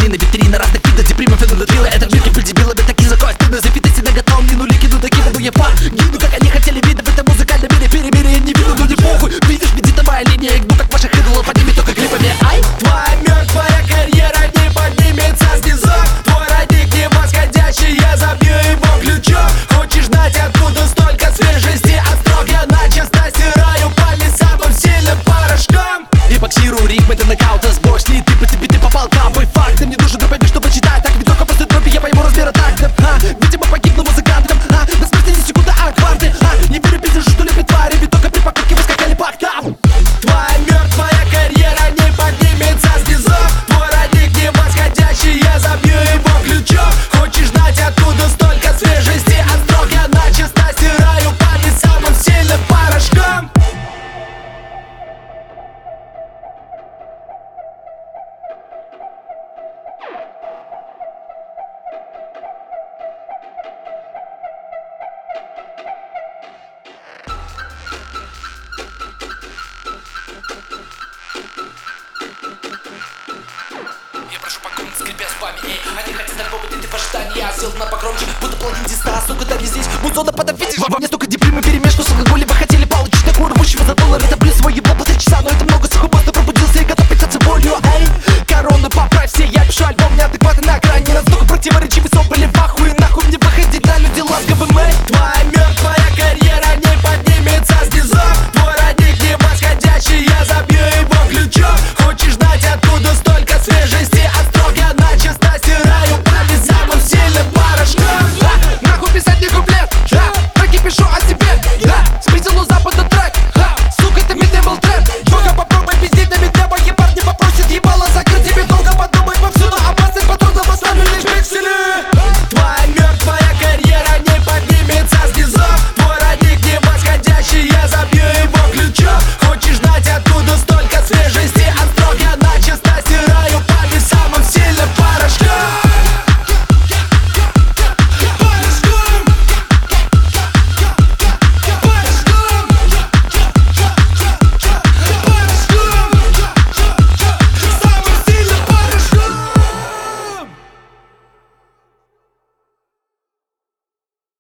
витрины, витрины разных видов деприма, феномен дрила. Это в мире дебилами такие закон стыдно. Запитай себя готов, не нули кину, докину я по гиду, как они хотели видно в этом музыкальном мире. Перемире я не виду, но не похуй. Видишь, медитовая линия, игну как ваших идолов, подними только клипами. Ай! Твоя мертвая карьера не поднимется с низов. Твой родник не восходящий, я забью его ключом. Хочешь знать, откуда столько свежести? Острог я начисто стираю память самым сильным порошком. И боксирую ритмы до нокаута с бочной. Ты по тебе ты попал капой факты. Мне нужен дробоби, чтобы читать так. Ведь только после дроби я пойму размера тактов. Видимо погибну музыкантом. На смерти не секунда, а кварты. Не верю, пиздишь, что любит твари. Ведь только при покупке вы скакали по октавам. Твоя мертвая карьера не поднимется с низов. Твой родник не восходящий, я забью его ключом. Хочешь знать, откуда столько свежести? Острог я начисто стираю память самым сильным порошком. Я прошу по комнате, скрипя зубами. Они хотят так побыть, ты в ожидании. Я сел на погромче, будто плотин диста. Сука, да не здесь, музона подопитишь. Во мне столько депримы перемешку с алкоголем. Вы хотели получить такую рвущего за доллар. Это блин свой ебло 3 часа, но это много сухопостно пробудился и готов питаться болью. Эй, корону поправь все, я пишу альбом неадекватный на экране. Настолько противоречивый